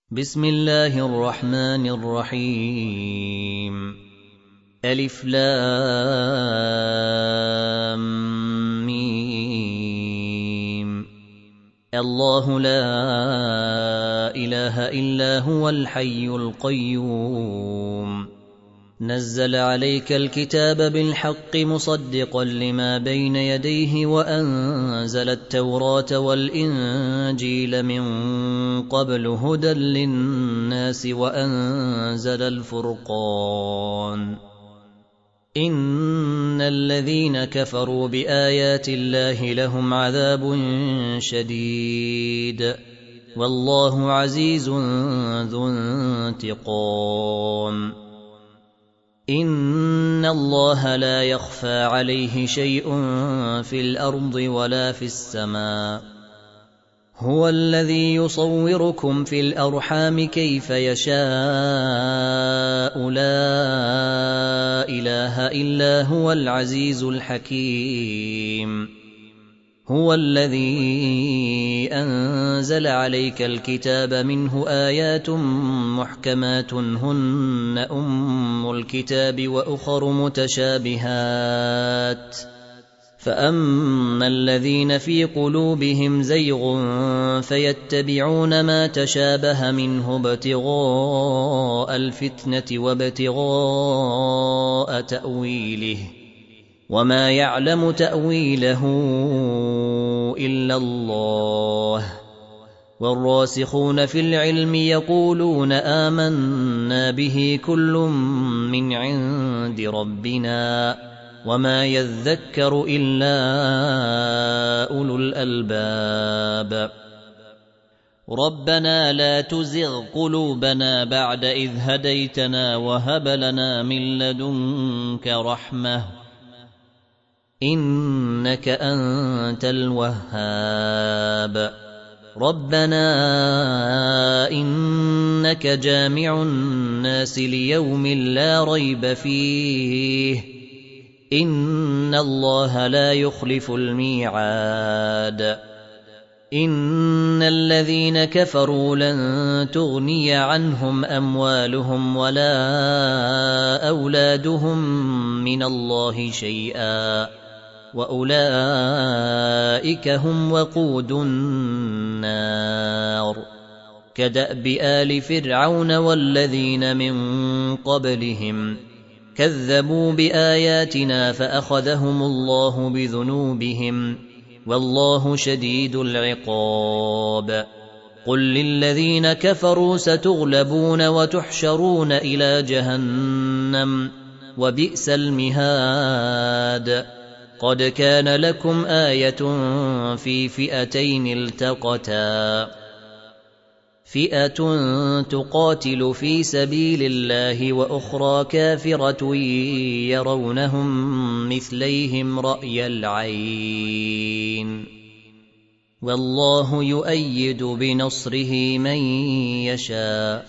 بسم الله الرحمن الرحيم ألف لام ميم الله لا إله إلا هو الحي القيوم نزل عليك الكتاب بالحق مصدقا لما بين يديه وأنزل التوراة والإنجيل من قبل هدى للناس وأنزل الفرقان إن الذين كفروا بآيات الله لهم عذاب شديد والله عزيز ذو انتقام إن الله لا يخفى عليه شيء في الأرض ولا في السماء هو الذي يصوركم في الأرحام كيف يشاء لا إله إلا هو العزيز الحكيم هو الذي أنزل عليك الكتاب منه آيات محكمات هن أم الكتاب وأخر متشابهات فأما الذين في قلوبهم زيغ فيتبعون ما تشابه منه ابتغاء الفتنة وابتغاء تأويله وما يعلم تأويله إلا الله والراسخون في العلم يقولون آمنا به كل من عند ربنا وما يذكر إلا أولو الألباب ربنا لا تزغ قلوبنا بعد إذ هديتنا وهب لنا من لدنك رحمة إنك أنت الوهاب ربنا إنك جامع الناس ليوم لا ريب فيه إن الله لا يخلف الميعاد إن الذين كفروا لن تغني عنهم أموالهم ولا أولادهم من الله شيئا وأولئك هم وقود النار كدأب آل فرعون والذين من قبلهم كذبوا بآياتنا فأخذهم الله بذنوبهم والله شديد العقاب قل للذين كفروا ستغلبون وتحشرون إلى جهنم وبئس المهاد قد كان لكم آية في فئتين التقتا فئة تقاتل في سبيل الله وأخرى كافرة يرونهم مثليهم رأي العين والله يؤيد بنصره من يشاء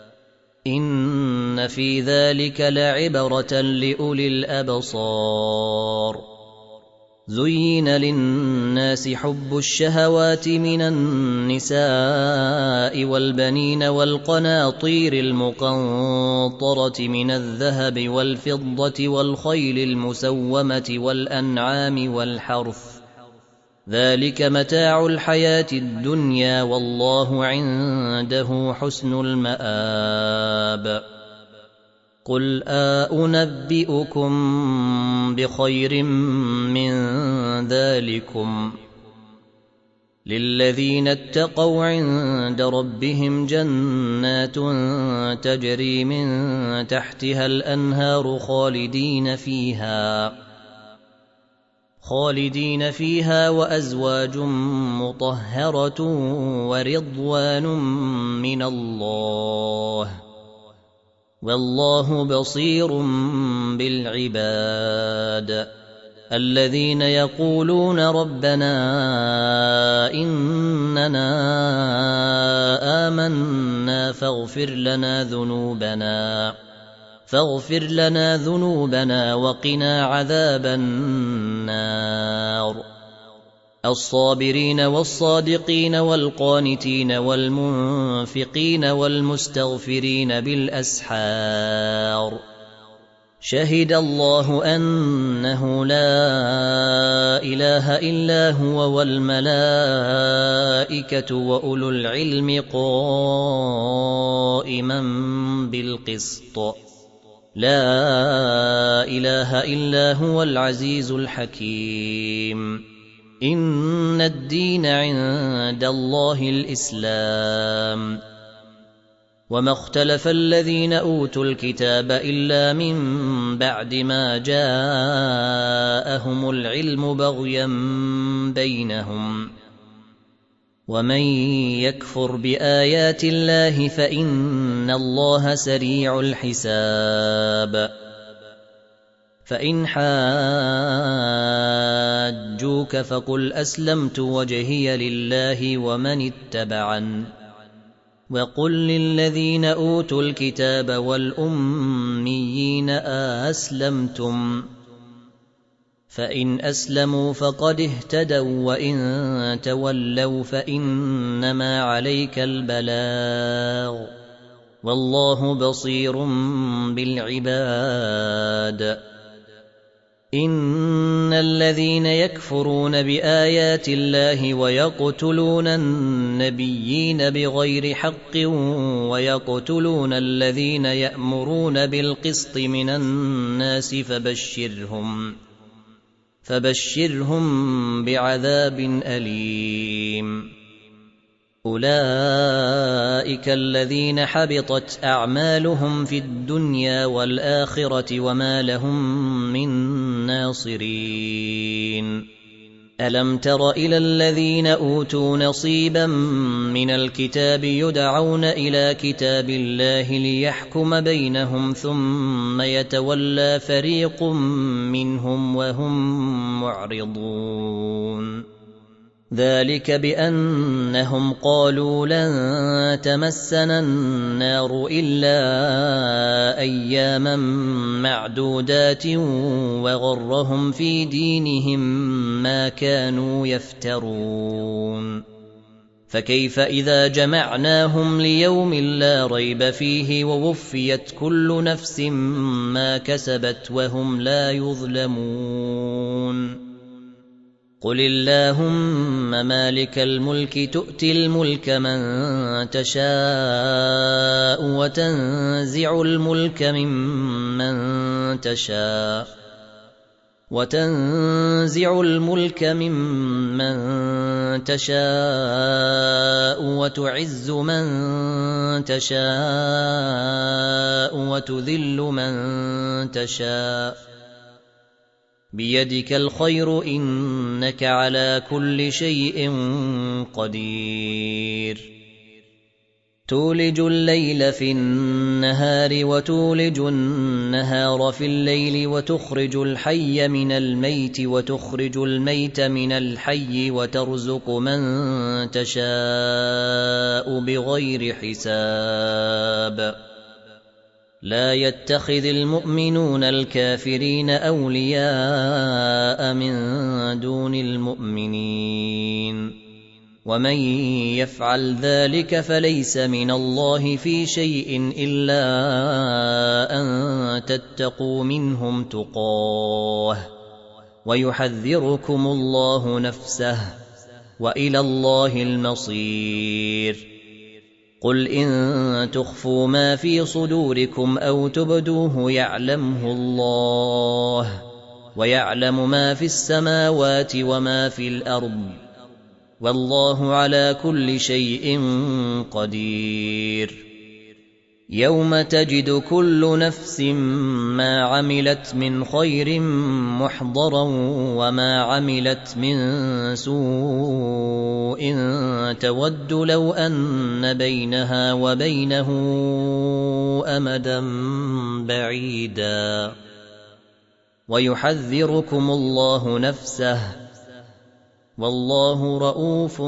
إن في ذلك لعبرة لأولي الأبصار زين للناس حب الشهوات من النساء والبنين والقناطير المقنطرة من الذهب والفضة والخيل المسومة والأنعام والحرث ذلك متاع الحياة الدنيا والله عنده حسن المآب قل أنبئكم بخير من ذلكم للذين اتقوا عند ربهم جنات تجري من تحتها الأنهار خالدين فيها وأزواج مطهرة ورضوان من الله والله بصير بالعباد الذين يقولون ربنا إننا آمنا فاغفر لنا ذنوبنا وقنا عذاب النار الصابرين والصادقين والقانتين والمنفقين والمستغفرين بالأسحار شهد الله أنه لا إله إلا هو والملائكة وأولو العلم قائما بالقسط لا إله إلا هو العزيز الحكيم إن الدين عند الله الإسلام وما اختلف الذين أوتوا الكتاب إلا من بعد ما جاءهم العلم بغيا بينهم ومن يكفر بآيات الله فإن الله سريع الحساب فإن حاجوك فقل أسلمت وجهي لله ومن اتبعن وقل للذين أوتوا الكتاب والأميين أسلمتم فإن أسلموا فقد اهتدوا وإن تولوا فإنما عليك البلاغ والله بصير بالعباد إن الذين يكفرون بآيات الله ويقتلون النبيين بغير حق ويقتلون الذين يأمرون بالقسط من الناس فبشرهم بعذاب أليم أولئك الذين حبطت أعمالهم في الدنيا والآخرة وما لهم من ناصرين ألم تر إلى الذين أوتوا نصيبا من الكتاب يدعون إلى كتاب الله ليحكم بينهم ثم يتولى فريق منهم وهم معرضون ذلك بأنهم قالوا لن تمسنا النار إلا أياما معدودات وغرهم في دينهم ما كانوا يفترون فكيف إذا جمعناهم ليوم لا ريب فيه ووفيت كل نفس ما كسبت وهم لا يظلمون قل اللهم مالك الملك تؤتي الملك من تشاء وتنزع الملك ممن تشاء وتعز من تشاء وتذل من تشاء بيدك الخير إنك على كل شيء قدير تولج الليل في النهار وتولج النهار في الليل وتخرج الحي من الميت وتخرج الميت من الحي وترزق من تشاء بغير حساب لا يتخذ المؤمنون الكافرين أولياء من دون المؤمنين ومن يفعل ذلك فليس من الله في شيء إلا أن تتقوا منهم تقاه ويحذركم الله نفسه وإلى الله المصير قل إن تخفوا ما في صدوركم أو تبدوه يعلمه الله ويعلم ما في السماوات وما في الأرض والله على كل شيء قدير يوم تجد كل نفس ما عملت من خير محضرا وما عملت من سوء تود لو أن بينها وبينه أمدا بعيدا ويحذركم الله نفسه والله رؤوف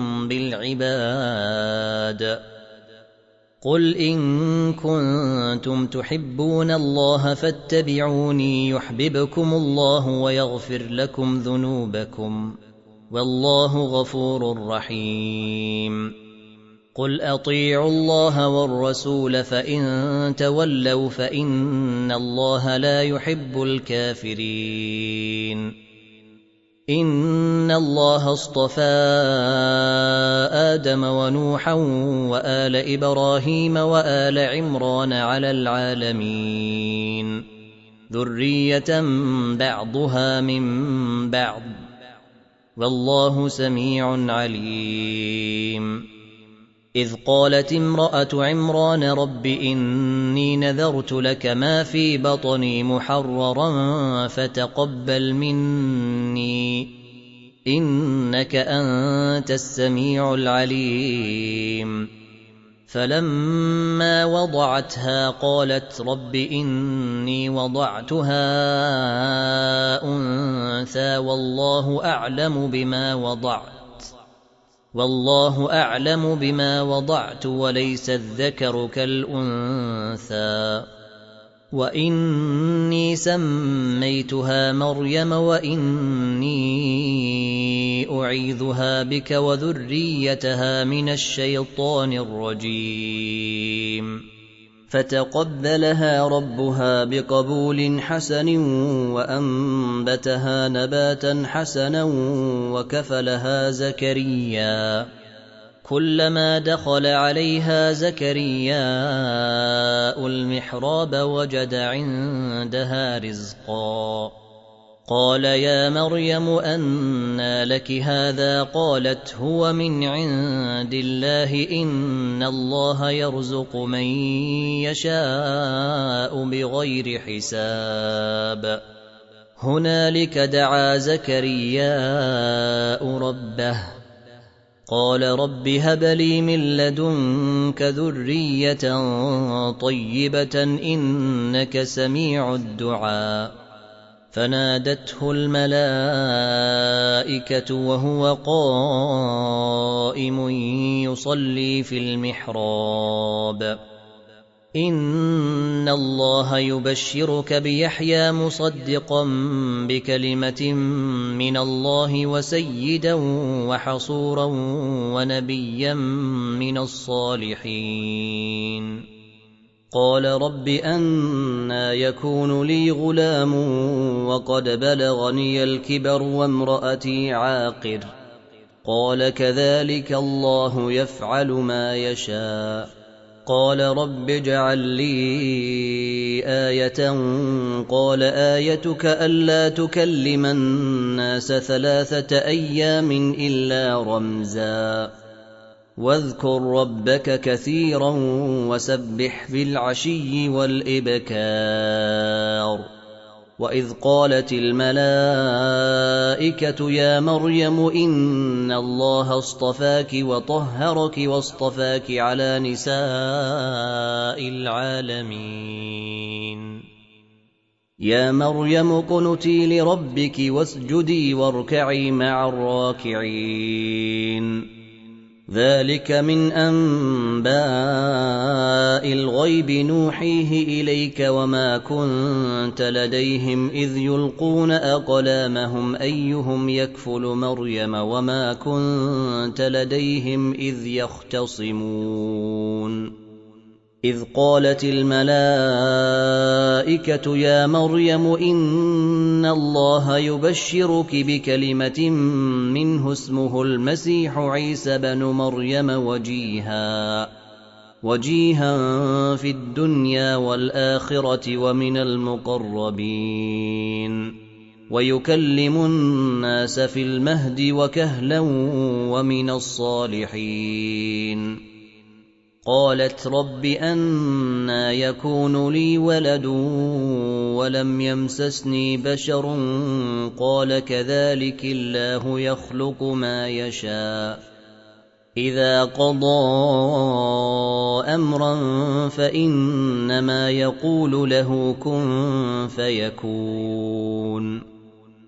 بالعباد قل إن كنتم تحبون الله فاتبعوني يحببكم الله ويغفر لكم ذنوبكم والله غفور رحيم. قل أطيعوا الله والرسول فإن تولوا فإن الله لا يحب الكافرين. إن الله اصطفى آدم ونوحا وآل إبراهيم وآل عمران على العالمين ذرية بعضها من بعض والله سميع عليم. إذ قالت امرأة عمران رب إني نذرت لك ما في بطني محررا فتقبل مني إنك أنت السميع العليم. فلما وضعتها قالت رب إني وضعتها أنثى والله أعلم بما وضعت وليس الذكر كالأنثى وإني سميتها مريم وإني أعيذها بك وذريتها من الشيطان الرجيم. فتقبلها ربها بقبول حسن وأنبتها نباتا حسنا وكفلها زكريا. كلما دخل عليها زكرياء المحراب وجد عندها رزقا. قال يا مريم أنى لك هذا؟ قالت هو من عند الله إن الله يرزق من يشاء بغير حساب. هنالك دعا زكرياء ربه قال رب هب لي من لدنك ذرية طيبة إنك سميع الدعاء. فنادته الملائكة وهو قائم يصلي في المحراب إن الله يبشرك بيحيى مصدقا بكلمة من الله وسيدا وحصورا ونبيا من الصالحين. قال رب أنى يكون لي غلام وقد بلغني الكبر وامرأتي عاقر؟ قال كذلك الله يفعل ما يشاء. قال رب اجعل لي آية. قال آيتك ألا تكلم الناس 3 أيام إلا رمزا واذكر ربك كثيرا وسبح بالعشي والإبكار. وإذ قالت الملائكة يا مريم إن الله اصطفاك وطهرك واصطفاك على نساء العالمين. يا مريم اقنتي لربك واسجدي واركعي مع الراكعين. ذلك من أنباء الغيب نوحيه إليك وما كنت لديهم إذ يلقون أقلامهم أيهم يكفل مريم وما كنت لديهم إذ يختصمون. إذ قالت الملائكة يا مريم إن الله يبشرك بكلمة منه اسمه المسيح عيسى بن مريم وجيها في الدنيا والآخرة ومن المقربين ويكلم الناس في المهد وكهلا ومن الصالحين. قالت رب أنى يكون لي ولد ولم يمسسني بشر؟ قال كذلك الله يخلق ما يشاء إذا قضى أمرا فإنما يقول له كن فيكون.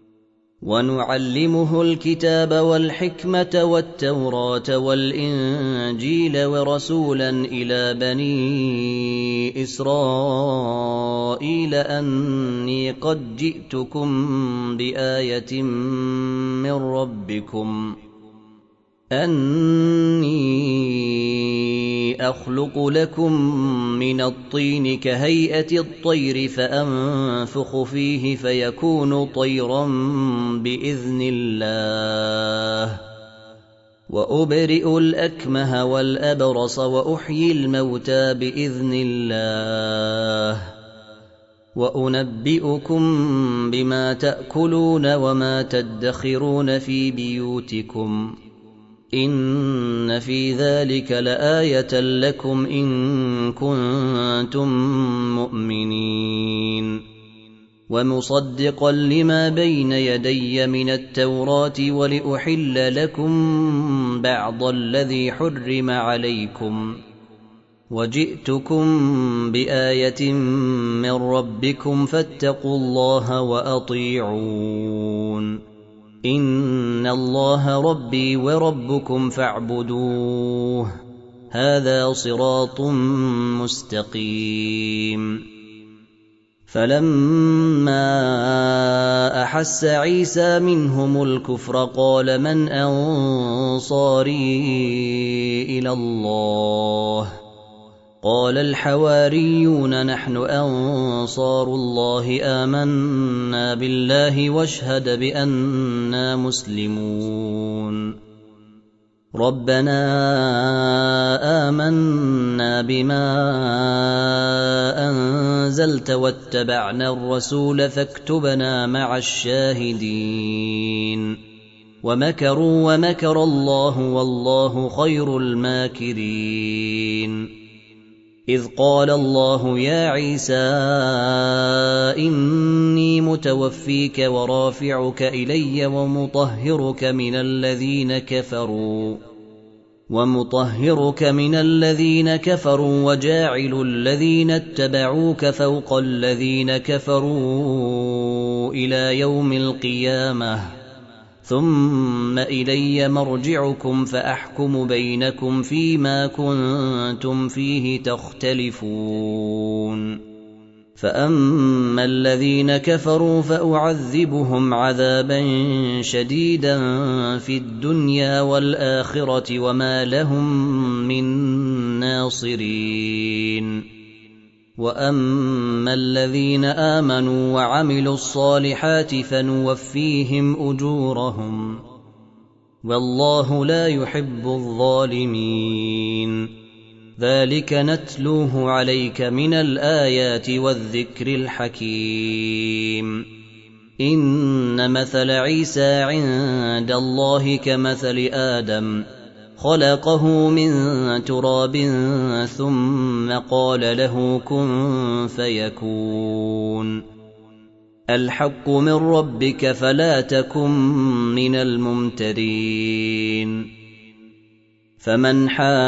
ونعلمه الكتاب والحكمة والتوراة والإنجيل ورسولا إلى بني إسرائيل أني قد جئتكم بآية من ربكم أني أخلق لكم من الطين كهيئة الطير فأنفخ فيه فيكون طيرا بإذن الله وأبرئ الأكمه والأبرص وأحيي الموتى بإذن الله وأنبئكم بما تأكلون وما تدخرون في بيوتكم إن في ذلك لآية لكم إن كنتم مؤمنين ومصدقا لما بين يدي من التوراة ولأحل لكم بعض الذي حرم عليكم وجئتكم بآية من ربكم فاتقوا الله وأطيعون إن الله ربي وربكم فاعبدوه هذا صراط مستقيم فلما أحس عيسى منهم الكفر قال من أنصاري إلى الله قال الحواريون نحن أنصار الله آمنا بالله واشهد بأننا مسلمون ربنا آمنا بما أنزلت واتبعنا الرسول فاكتبنا مع الشاهدين ومكروا ومكر الله والله خير الماكرين إذ قال الله يا عيسى إني متوفيك ورافعك إلي ومطهرك من الذين كفروا وجاعل الذين اتبعوك فوق الذين كفروا إلى يوم القيامة ثم إلي مرجعكم فأحكم بينكم فيما كنتم فيه تختلفون فأما الذين كفروا فأعذبهم عذابا شديدا في الدنيا والآخرة وما لهم من ناصرين وأما الذين آمنوا وعملوا الصالحات فنوفيهم أجورهم والله لا يحب الظالمين ذلك نتلوه عليك من الآيات والذكر الحكيم إن مثل عيسى عند الله كمثل آدم خلقه من تراب ثم قال له كن فيكون الحق من ربك فلا تكن من الممترين فمن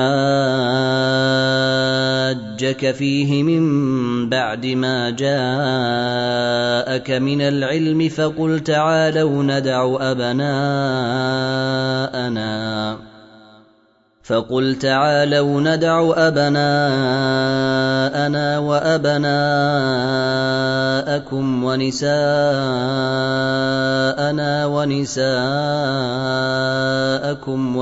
حاجك فيه من بعد ما جاءك من العلم فقل تعالوا ندع أبناءنا وأبناءكم ونساءنا ونساءكم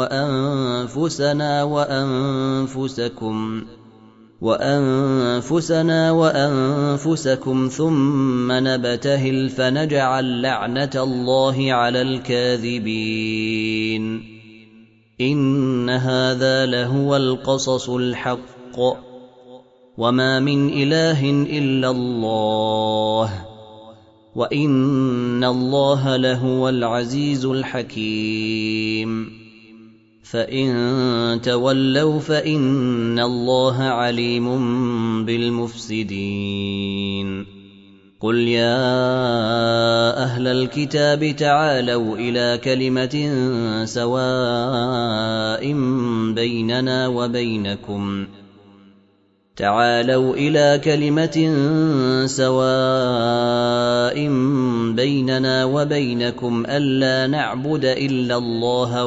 وأنفسنا وأنفسكم ثم نبتهل فنجعل لعنة الله على الكاذبين إن هذا لهو القصص الحق وما من إله إلا الله وإن الله لهو العزيز الحكيم فإن تولوا فإن الله عليم بالمفسدين قل يا أهل الكتاب تعالوا إلى كلمة سواء بيننا وبينكم ألا نعبد إلا الله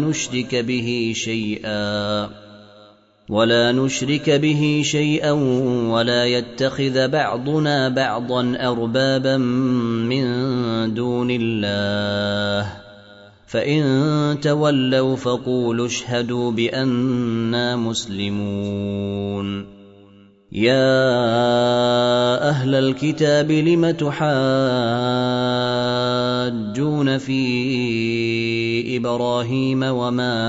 ولا نشرك به شيئا ولا يتخذ بعضنا بعضا أربابا من دون الله فإن تولوا فقولوا اشهدوا بأننا مسلمون. يا أهل الكتاب لم تحاجون في إبراهيم وما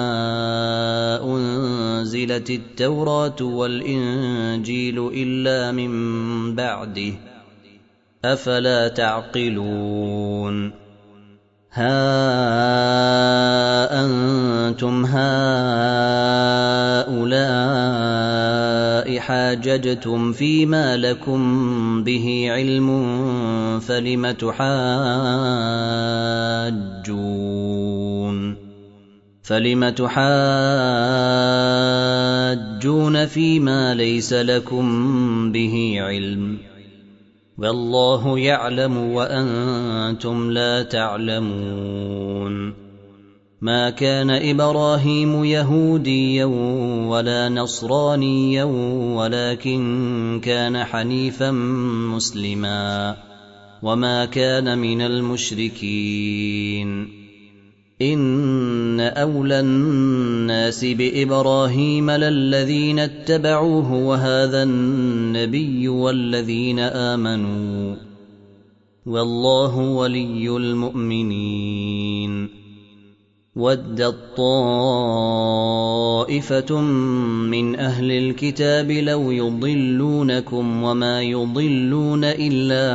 أنزلت التوراة والإنجيل إلا من بعده أفلا تعقلون. ها أنتم هؤلاء حاججتم فيما لكم به علم فلم تحاجون فيما ليس لكم به علم والله يعلم وأنتم لا تعلمون. ما كان إبراهيم يهوديا ولا نصرانيا ولكن كان حنيفا مسلما وما كان من المشركين. إن أولى الناس بإبراهيم للذين اتبعوه وهذا النبي والذين آمنوا والله ولي المؤمنين. ودت طائفة من أهل الكتاب لو يضلونكم وما يضلون إلا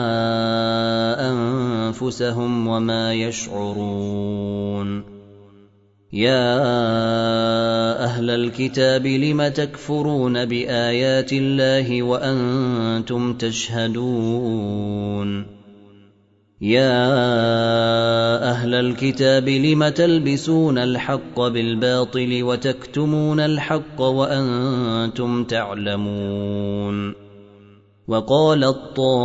أنفسهم وما يشعرون. يا أهل الكتاب لم تكفرون بآيات الله وأنتم تشهدون. يا أهل الكتاب لم تلبسون الحق بالباطل وتكتمون الحق وأنتم تعلمون. وقالت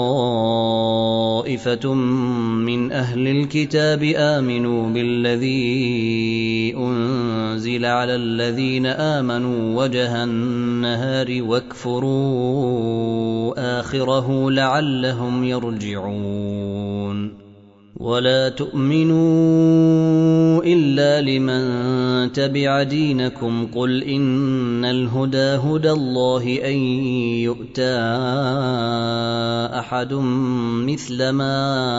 طائفة من أهل الكتاب آمنوا بالذي أنزل على الذين آمنوا وجه النهار واكفروا آخره لعلهم يرجعون. ولا تؤمنوا إلا لمن تبع دينكم قل إن الهدى هدى الله أن يؤتى أحد مثل ما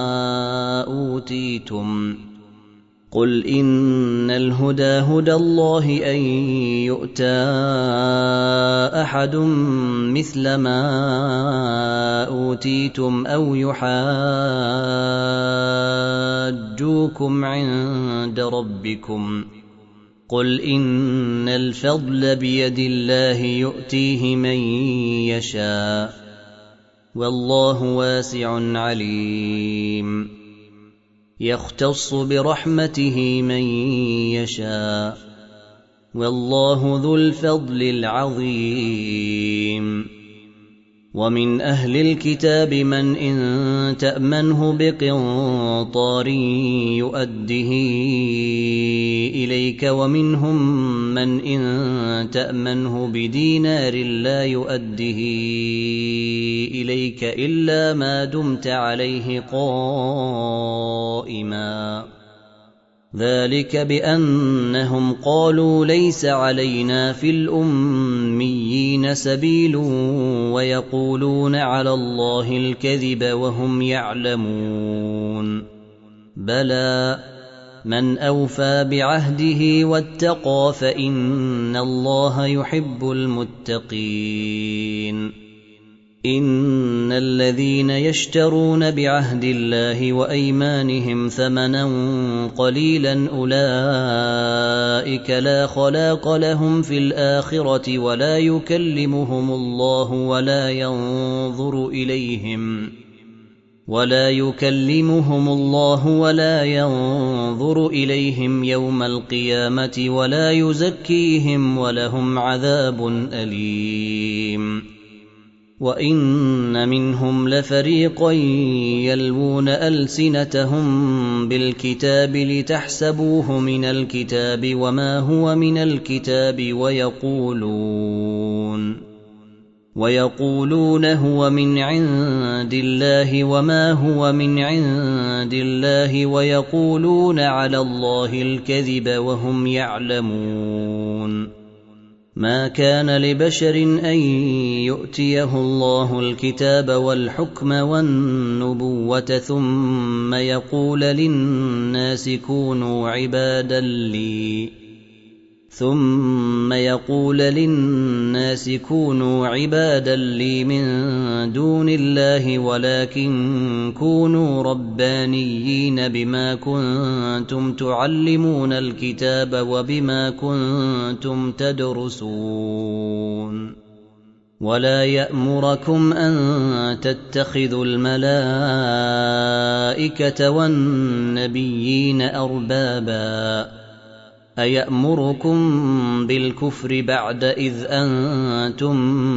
أوتيتم قل إن الهدى هدى الله أن يؤتى أحد مثل ما أوتيتم أو يحاجوكم عند ربكم قل إن الفضل بيد الله يؤتيه من يشاء والله واسع عليم. يختص برحمته من يشاء والله ذو الفضل العظيم. ومن أهل الكتاب من إن تأمنه بقنطار يؤده إليك ومنهم من إن تأمنه بدينار لا يؤده إليك إلا ما دمت عليه قائما ذلك بأنهم قالوا ليس علينا في الأميين سبيل ويقولون على الله الكذب وهم يعلمون. بلى من أوفى بعهده واتقى فإن الله يحب المتقين. إن الذين يشترون بعهد الله وأيمانهم ثمنا قليلا أولئك لا خلاق لهم في الآخرة ولا يكلمهم الله ولا ينظر إليهم يوم القيامة ولا يزكيهم ولهم عذاب أليم. وإن منهم لفريقا يلوون ألسنتهم بالكتاب لتحسبوه من الكتاب وما هو من الكتاب ويقولون هو من عند الله وما هو من عند الله ويقولون على الله الكذب وهم يعلمون. ما كان لبشر أن يؤتيه الله الكتاب والحكم والنبوة ثم يقول للناس كونوا عبادا لي من دون الله ولكن كونوا ربانيين بما كنتم تعلمون الكتاب وبما كنتم تدرسون. ولا يأمركم أن تتخذوا الملائكة والنبيين أربابا أيأمركم بالكفر بعد إذ أنتم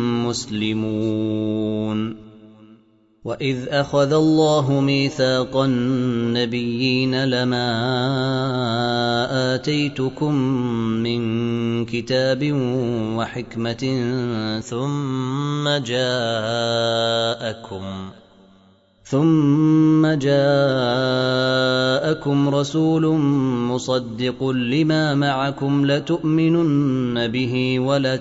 مسلمون. وإذ أخذ الله ميثاق النبيين لما آتيتكم من كتاب وحكمة ثم جاءكم رسول مصدق لما معكم لتؤمنن به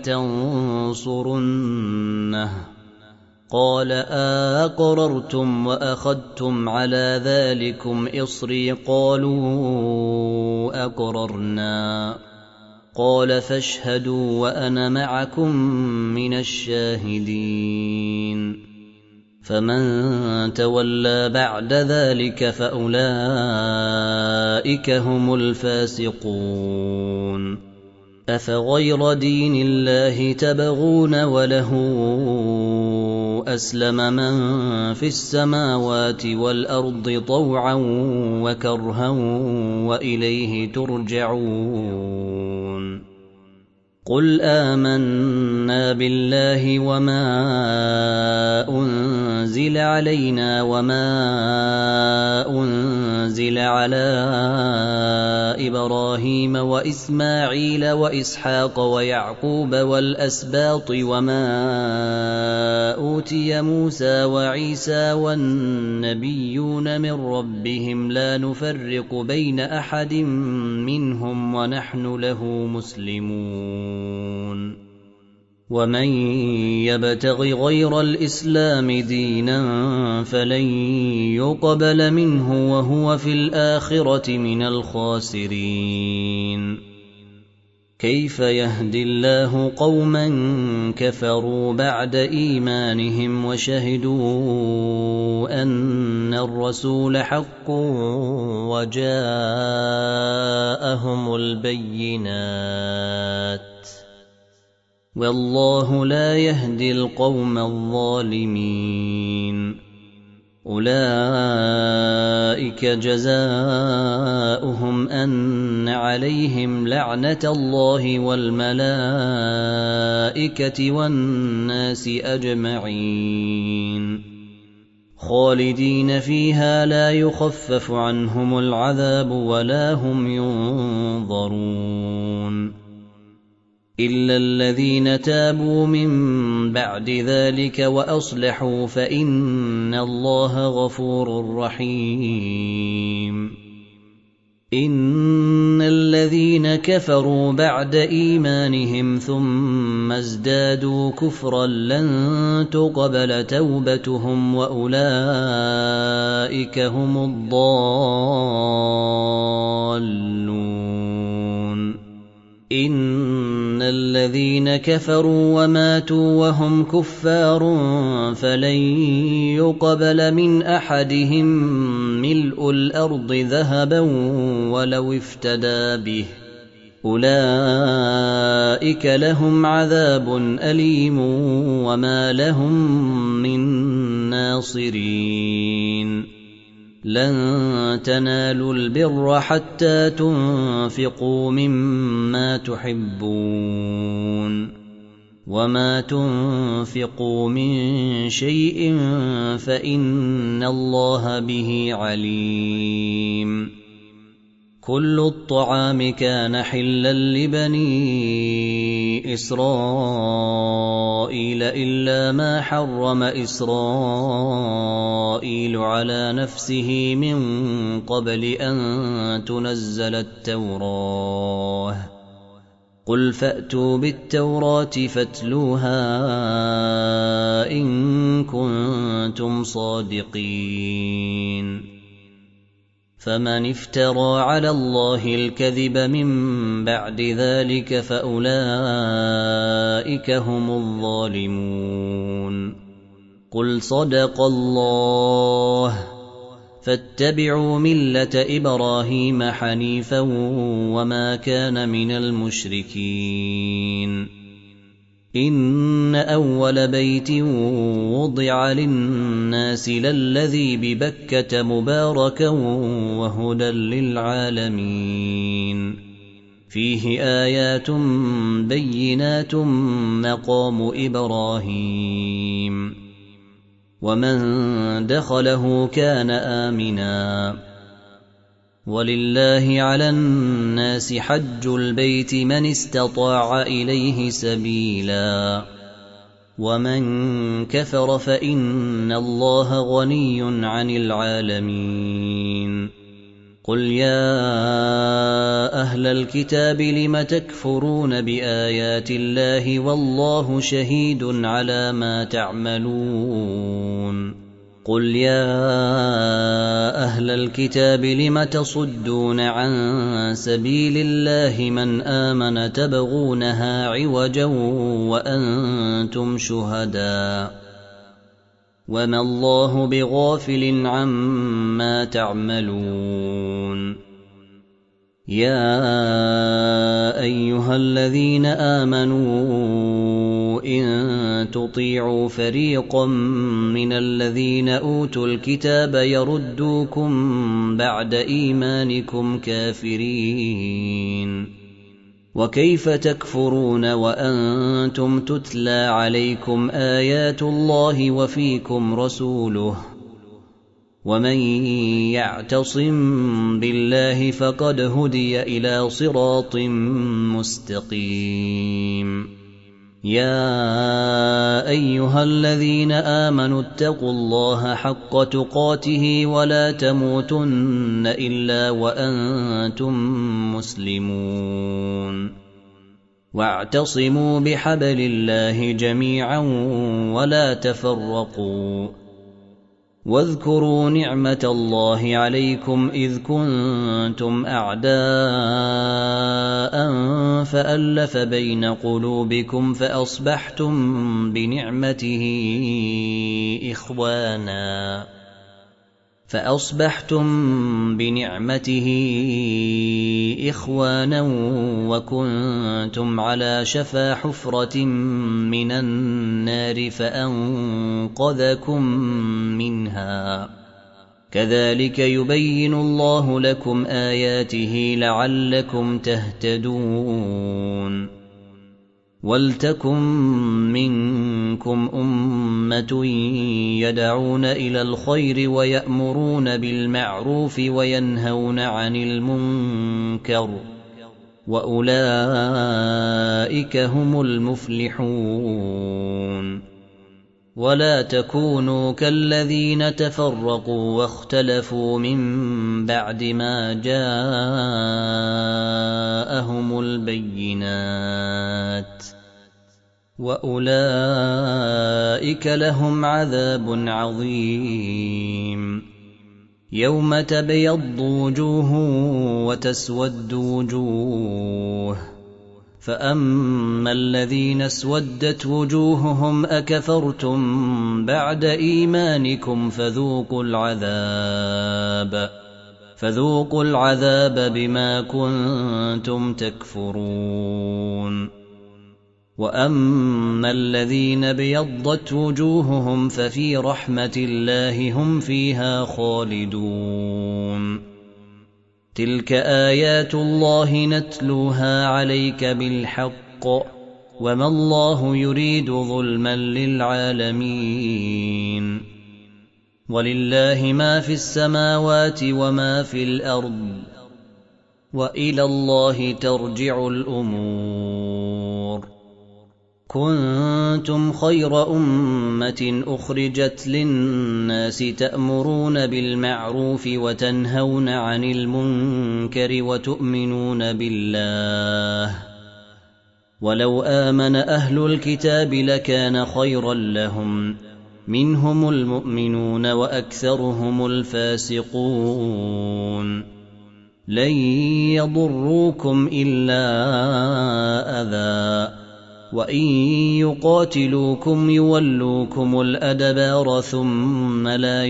ولتنصرنه قال أقررتم وأخذتم على ذلكم إصري قالوا أقررنا قال فاشهدوا وأنا معكم من الشاهدين. فمن تولى بعد ذلك فأولئك هم الفاسقون. أفغير دين الله تبغون وله أسلم من في السماوات والأرض طوعا وكرها وإليه ترجعون. قل آمنا بالله وما أنزل علينا وما أنزل على إبراهيم وإسماعيل وإسحاق ويعقوب والأسباط وما أوتي موسى وعيسى والنبيون من ربهم لا نفرق بين أحد منهم ونحن له مسلمون. ومن يبتغ غير الإسلام دينا فلن يقبل منه وهو في الآخرة من الخاسرين. كيف يهدي الله قوما كفروا بعد إيمانهم وشهدوا أن الرسول حق وجاءهم البينات والله لا يهدي القوم الظالمين. أولئك جزاؤهم أن عليهم لعنة الله والملائكة والناس أجمعين خالدين فيها لا يخفف عنهم العذاب ولا هم ينظرون إلا الذين تابوا من بعد ذلك وأصلحوا فإن الله غفور رحيم. إن الذين كفروا بعد إيمانهم ثم ازدادوا كفرا لن تقبل توبتهم وأولئك هم الضالون. إن الذين كفروا وماتوا وهم كفار فلن يقبل من أحدهم ملء الأرض ذهبا ولو افتدى به أولئك لهم عذاب أليم وما لهم من ناصرين. لن تنالوا البر حتى تنفقوا مما تحبون وما تنفقوا من شيء فإن الله به عليم. كل الطعام كان حلا لبني إسرائيل إسرائيل إلا ما حرم إسرائيل على نفسه من قبل أن تنزل التوراة قل فأتوا بالتوراة فاتلوها إن كنتم صادقين فمن افترى على الله الكذب من بعد ذلك فأولئك هم الظالمون قل صدق الله فاتبعوا ملة إبراهيم حنيفا وما كان من المشركين إن أول بيت وضع للناس للذي ببكة مباركا وهدى للعالمين فيه آيات بينات مقام إبراهيم ومن دخله كان آمنا ولله على الناس حج البيت من استطاع إليه سبيلا ومن كفر فإن الله غني عن العالمين قل يا أهل الكتاب لم تكفرون بآيات الله والله شهيد على ما تعملون قل يا أهل الكتاب لم تصدون عن سبيل الله من آمن تبغونها عوجا وأنتم شهداء وما الله بغافل عما تعملون يا أيها الذين آمنوا إن تطيعوا فريقا من الذين أوتوا الكتاب يردوكم بعد إيمانكم كافرين وكيف تكفرون وأنتم تتلى عليكم آيات الله وفيكم رسوله ومن يعتصم بالله فقد هدي إلى صراط مستقيم يا أيها الذين آمنوا اتقوا الله حق تقاته ولا تموتن إلا وأنتم مسلمون واعتصموا بحبل الله جميعا ولا تفرقوا واذكروا نعمة الله عليكم إذ كنتم أعداء فألف بين قلوبكم فأصبحتم بنعمته إخوانا وكنتم على شفا حفرة من النار فأنقذكم منها كذلك يبين الله لكم آياته لعلكم تهتدون ولتكن منكم أمة يدعون إلى الخير ويأمرون بالمعروف وينهون عن المنكر وأولئك هم المفلحون ولا تكونوا كالذين تفرقوا واختلفوا من بعد ما جاءهم البينات وأولئك لهم عذاب عظيم يوم تبيض وجوه وتسود وجوه فأما الذين اسودت وجوههم أكفرتم بعد إيمانكم فذوقوا العذاب بما كنتم تكفرون وأما الذين ابيضت وجوههم ففي رحمة الله هم فيها خالدون تلك آيات الله نتلوها عليك بالحق وما الله يريد ظلما للعالمين ولله ما في السماوات وما في الأرض وإلى الله ترجع الأمور كنتم خير أمة أخرجت للناس تأمرون بالمعروف وتنهون عن المنكر وتؤمنون بالله ولو آمن أهل الكتاب لكان خيرا لهم منهم المؤمنون وأكثرهم الفاسقون لن يضروكم إلا أذى وإن يقاتلوكم يولوكم الأدبار ثم لا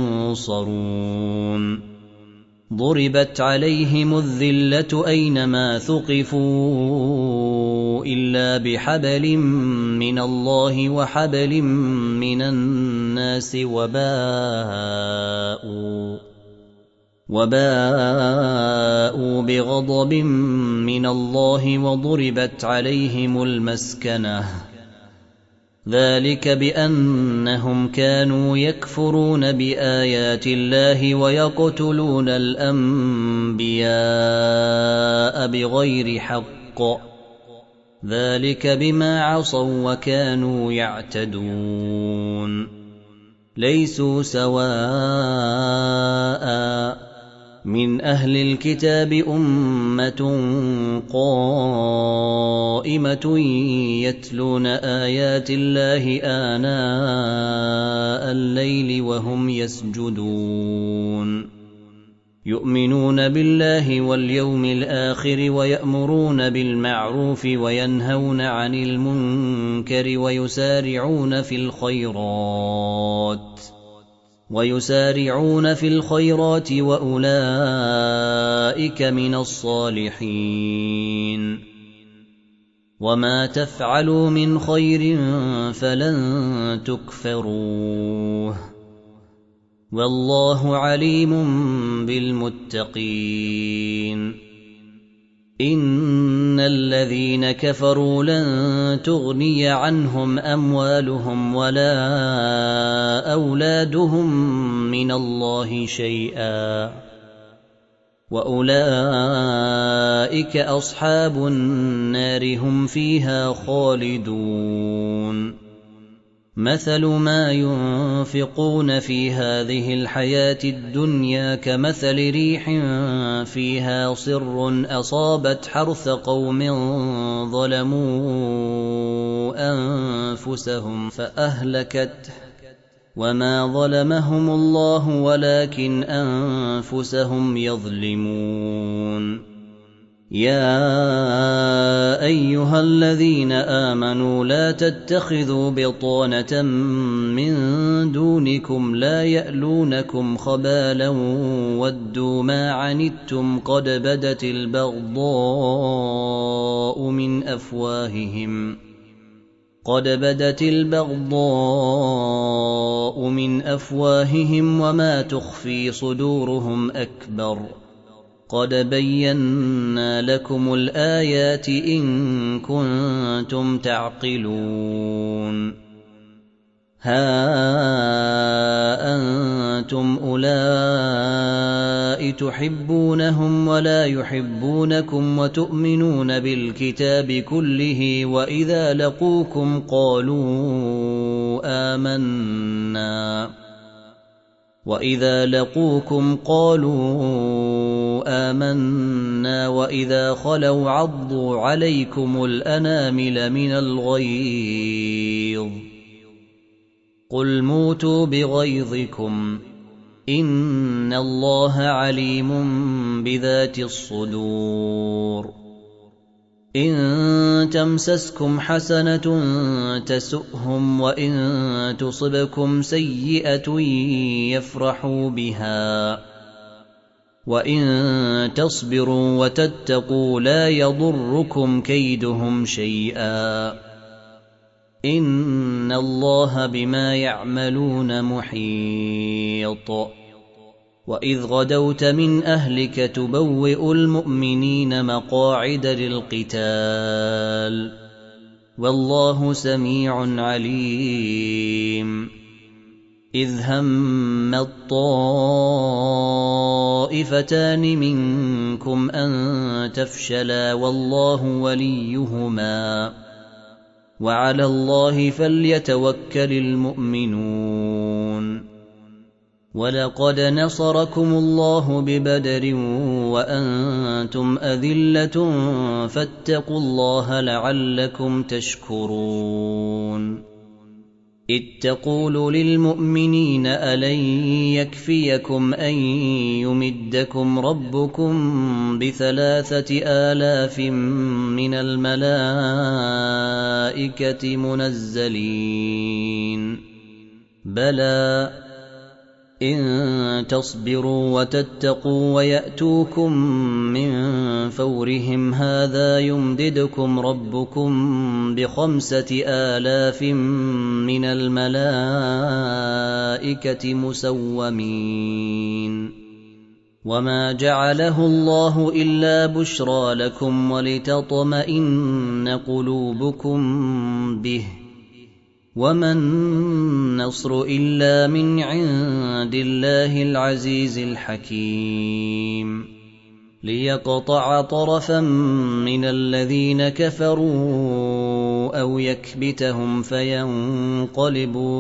ينصرون ضربت عليهم الذلة أينما ثقفوا إلا بحبل من الله وحبل من الناس وباءوا بغضب من الله وضربت عليهم المسكنة ذلك بأنهم كانوا يكفرون بآيات الله ويقتلون الأنبياء بغير حق ذلك بما عصوا وكانوا يعتدون ليسوا سواء من أهل الكتاب أمة قائمة يتلون آيات الله آناء الليل وهم يسجدون يؤمنون بالله واليوم الآخر ويأمرون بالمعروف وينهون عن المنكر ويسارعون في الخيرات وأولئك من الصالحين وما تفعلوا من خير فلن تكفروه والله عليم بالمتقين إن الذين كفروا لن تغني عنهم أموالهم ولا أولادهم من الله شيئا وأولئك أصحاب النار هم فيها خالدون مثل ما ينفقون في هذه الحياة الدنيا كمثل ريح فيها صر أصابت حرث قوم ظلموا أنفسهم فأهلكته وما ظلمهم الله ولكن أنفسهم يظلمون يا أيها الذين آمنوا لا تتخذوا بطانة من دونكم لا يألونكم خبالا ودوا ما عنتم قد بدت البغضاء من أفواههم وما تخفي صدورهم أكبر قد بينا لكم الآيات إن كنتم تعقلون ها أنتم أولئك تحبونهم ولا يحبونكم وتؤمنون بالكتاب كله وإذا لقوكم قالوا آمنا وإذا خلوا عضوا عليكم الأنامل من الغيظ قل موتوا بغيظكم إن الله عليم بذات الصدور إن تمسسكم حسنة تسؤهم وإن تصبكم سيئة يفرحوا بها وإن تصبروا وتتقوا لا يضركم كيدهم شيئا إن الله بما يعملون محيط وإذ غدوت من أهلك تبوئ المؤمنين مقاعد للقتال والله سميع عليم إذ هم الطائفتان منكم أن تفشلا والله وليهما وعلى الله فليتوكل المؤمنون. ولقد نصركم الله ببدر وأنتم أذلة فاتقوا الله لعلكم تشكرون. إذ تقول للمؤمنين ألن يكفيكم أن يمدكم ربكم ب3,000 من الملائكة منزلين؟ بلى إن تصبروا وتتقوا ويأتوكم من فورهم هذا يمددكم ربكم ب5,000 من الملائكة مسومين. وما جعله الله إلا بشرى لكم ولتطمئن قلوبكم به، وما النصر إلا من عند الله العزيز الحكيم، ليقطع طرفا من الذين كفروا أو يكبتهم فينقلبوا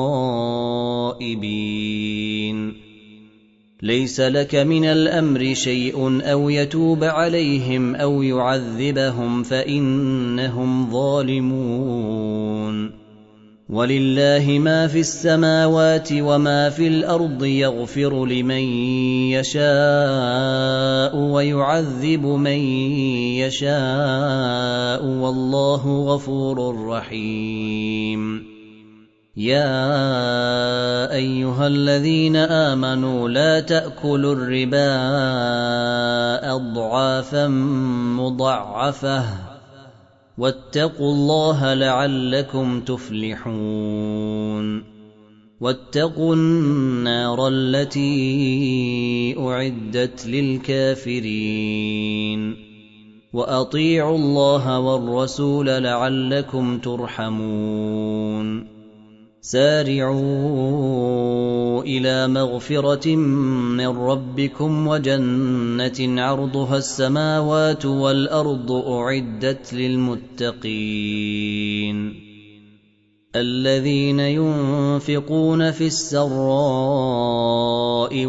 خائبين. ليس لك من الأمر شيء أو يتوب عليهم أو يعذبهم فإنهم ظالمون. ولله ما في السماوات وما في الأرض، يغفر لمن يشاء ويعذب من يشاء، والله غفور رحيم. يا أيها الذين آمنوا لا تأكلوا الربا أضعافا مضاعفة، واتقوا الله لعلكم تفلحون. واتقوا النار التي أعدت للكافرين، وأطيعوا الله والرسول لعلكم ترحمون. سارعوا إلى مغفرة من ربكم وجنة عرضها السماوات والأرض أعدت للمتقين، الذين ينفقون في السراء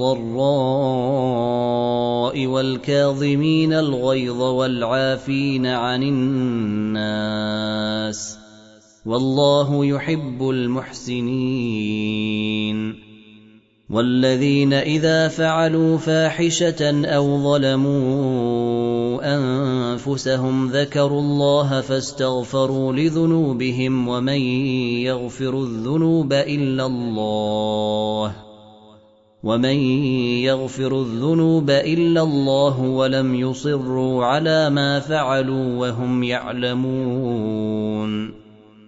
والضراء والكاظمين الغيظ والعافين عن الناس، والله يحب المحسنين. والذين إذا فعلوا فاحشة أو ظلموا أنفسهم ذكروا الله فاستغفروا لذنوبهم، ومن يغفر الذنوب إلا الله ولم يصروا على ما فعلوا وهم يعلمون،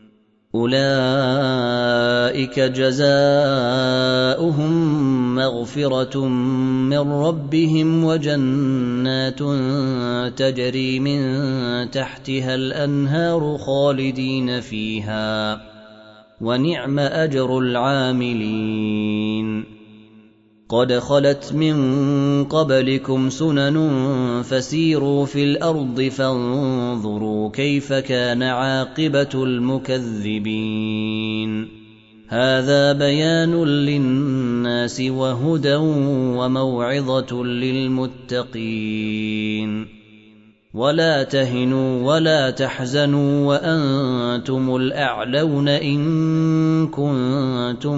أولئك جزاؤهم مغفرة من ربهم وجنات تجري من تحتها الأنهار خالدين فيها، ونعم أجر العاملين. قد خلت من قبلكم سنن فسيروا في الأرض فانظروا كيف كان عاقبة المكذبين. هذا بيان للناس وهدى وموعظة للمتقين. ولا تهنوا ولا تحزنوا وأنتم الأعلون إن كنتم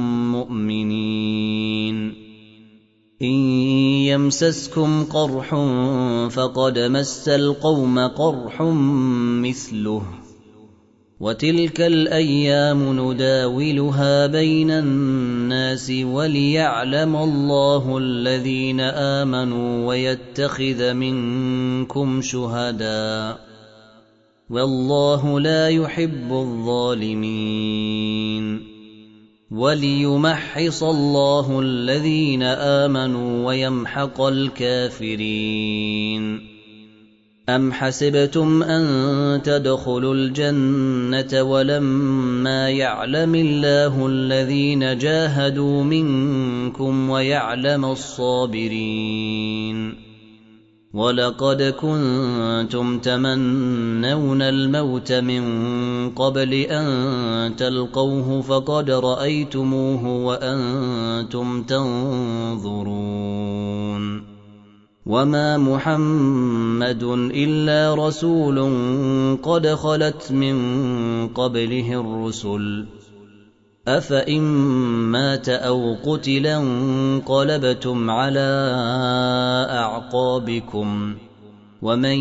مؤمنين. إن يمسسكم قرح فقد مس القوم قرح مثله، وتلك الأيام نداولها بين الناس وليعلم الله الذين آمنوا ويتخذ منكم شهداء، والله لا يحب الظالمين. وليمحص الله الذين آمنوا ويمحق الكافرين. أم حسبتم أن تدخلوا الجنة ولما يعلم الله الذين جاهدوا منكم ويعلم الصابرين، وَلَقَدْ كُنْتُمْ تَمَنَّوْنَ الْمَوْتَ مِنْ قَبْلِ أَنْ تَلْقَوْهُ فَقَدْ رَأَيْتُمُوهُ وَأَنْتُمْ تَنْظُرُونَ وَمَا مُحَمَّدٌ إِلَّا رَسُولٌ قَدْ خَلَتْ مِنْ قَبْلِهِ الرُّسُلُ أَفَإِنْ مَاتَ أَوْ قُتِلَ انقَلَبْتُمْ عَلَى أَعْقَابِكُمْ وَمَنْ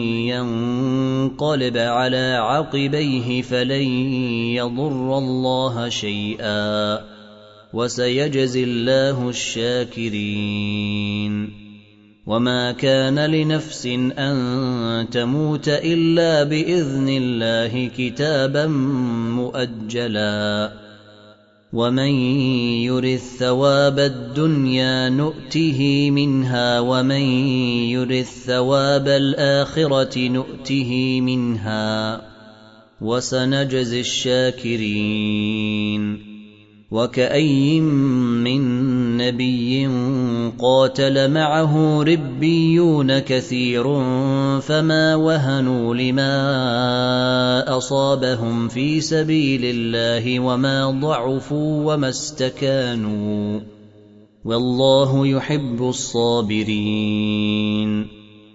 يَنقَلِبْ عَلَى عَقِبَيْهِ فَلَنْ يَضُرَّ اللَّهَ شَيْئًا وَسَيَجْزِي اللَّهُ الشَّاكِرِينَ وَمَا كَانَ لِنَفْسٍ أَن تَمُوتَ إِلَّا بِإِذْنِ اللَّهِ كِتَابًا مُؤَجَّلًا وَمَنْ يُرِدْ ثَوَابَ الدُّنْيَا نُؤْتِهِ مِنْهَا وَمَنْ يُرِدْ ثَوَابَ الْآخِرَةِ نُؤْتِهِ مِنْهَا وَسَنَجْزِي الشَّاكِرِينَ وَكَأَيِّن مِّن نَّبِيٍّ قَاتَلَ مَعَهُ رِبِّيُّونَ كَثِيرٌ فَمَا وَهَنُوا لِمَا أَصَابَهُمْ فِي سَبِيلِ اللَّهِ وَمَا ضَعُفُوا وَمَا اسْتَكَانُوا وَاللَّهُ يُحِبُّ الصَّابِرِينَ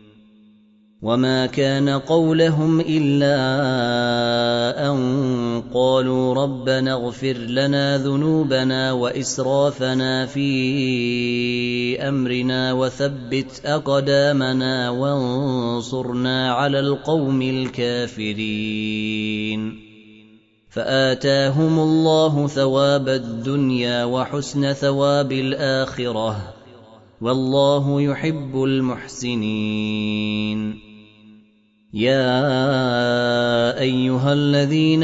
وَمَا كَانَ قَوْلَهُمْ إِلَّا أَن قَالُوا رَبَّنَا اغْفِرْ لَنَا ذُنُوبَنَا وَإِسْرَافَنَا فِي أَمْرِنَا وَثَبِّتْ أَقْدَامَنَا وَانصُرْنَا عَلَى الْقَوْمِ الْكَافِرِينَ فَآتَاهُمُ اللَّهُ ثَوَابَ الدُّنْيَا وَحُسْنَ ثَوَابِ الْآخِرَةِ وَاللَّهُ يُحِبُّ الْمُحْسِنِينَ يَا أَيُّهَا الَّذِينَ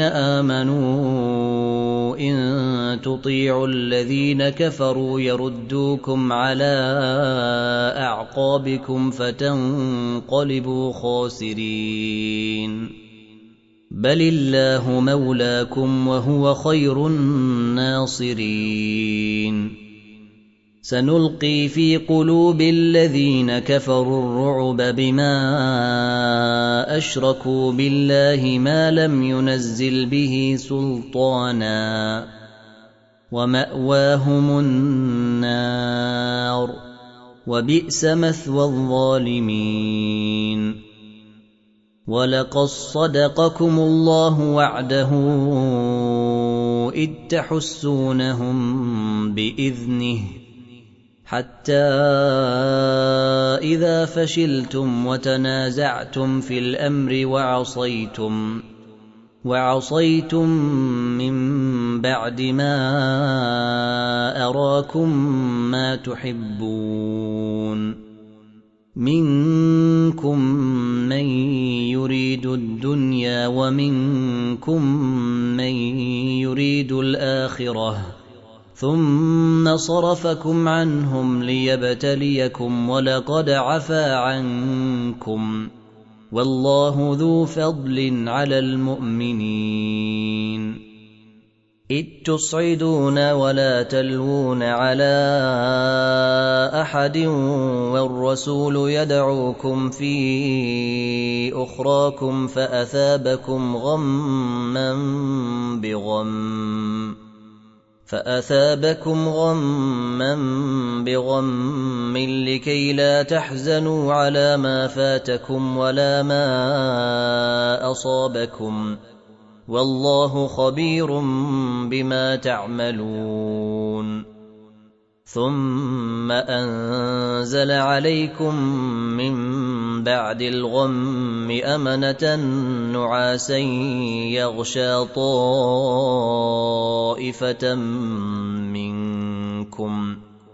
آمَنُوا إِن تُطِيعُوا الَّذِينَ كَفَرُوا يَرُدُّوكُمْ عَلَى أَعْقَابِكُمْ فَتَنقَلِبُوا خَاسِرِينَ بَلِ اللَّهُ مَوْلَاكُمْ وَهُوَ خَيْرُ النَّاصِرِينَ سَنُلْقِي فِي قُلُوبِ الَّذِينَ كَفَرُوا الرُّعْبَ بِمَا أَشْرَكُوا بِاللَّهِ مَا لَمْ يُنَزِّلْ بِهِ سُلْطَانًا وَمَأْوَاهُمُ النَّارُ وَبِئْسَ مَثْوَى الظَّالِمِينَ وَلَقَدْ صَدَقَكُمُ اللَّهُ وَعْدَهُ إِذْ تَحُسُّونَهُم بِإِذْنِهِ حَتَّى إِذَا فَشِلْتُمْ وَتَنَازَعْتُمْ فِي الْأَمْرِ وَعَصَيْتُمْ مِنْ بَعْدِ مَا أَرَاكُمْ مَا تُحِبُّونَ مِنكُم مَّن يُرِيدُ الدُّنْيَا وَمِنكُم مَّن يُرِيدُ الْآخِرَةَ ثُمَّ صَرَفَكُمْ عَنْهُمْ لِيَبْتَلِيَكُمْ وَلَقَدْ عَفَا عَنكُمْ وَاللَّهُ ذُو فَضْلٍ عَلَى الْمُؤْمِنِينَ إِذْ تُصْعِدُونَ وَلَا تَلْوُونَ عَلَى أَحَدٍ وَالرَّسُولُ يَدْعُوكُمْ فِي أُخْرَاكُمْ فَأَثَابَكُمْ غَمًّا بِغَمٍّ لِكَيْ لَا تَحْزَنُوا عَلَى مَا فَاتَكُمْ وَلَا مَا أَصَابَكُمْ وَاللَّهُ خَبِيرٌ بِمَا تَعْمَلُونَ ثُمَّ أَنزَلَ عَلَيْكُم مِّن بَعْدِ الْغَمِّ أَمَنَةً نُّعَاسًا يَغْشَىٰ طَائِفَةً مِّنكُمْ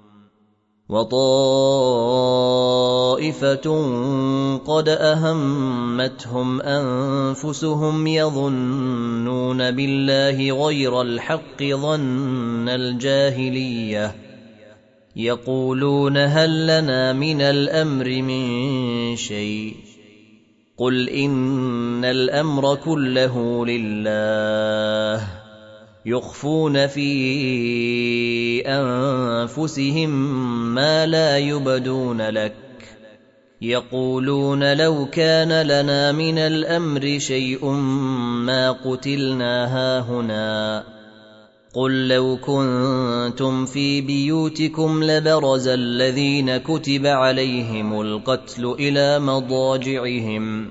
وَطَائِفَةٌ قَدْ أَهَمَّتْهُمْ أَنفُسُهُمْ يَظُنُّونَ بِاللَّهِ غَيْرَ الْحَقِّ ظَنَّ الْجَاهِلِيَّةِ يَقُولُونَ هَل لَّنَا مِنَ الْأَمْرِ مِن شَيْءٍ قُلْ إِنَّ الْأَمْرَ كُلَّهُ لِلَّهِ يُخْفُونَ فِي أَنفُسِهِم مَّا لَا يُبْدُونَ لَكَ يقولون لو كان لنا من الأمر شيء ما قتلنا هاهنا قل لو كنتم في بيوتكم لبرز الذين كتب عليهم القتل إلى مضاجعهم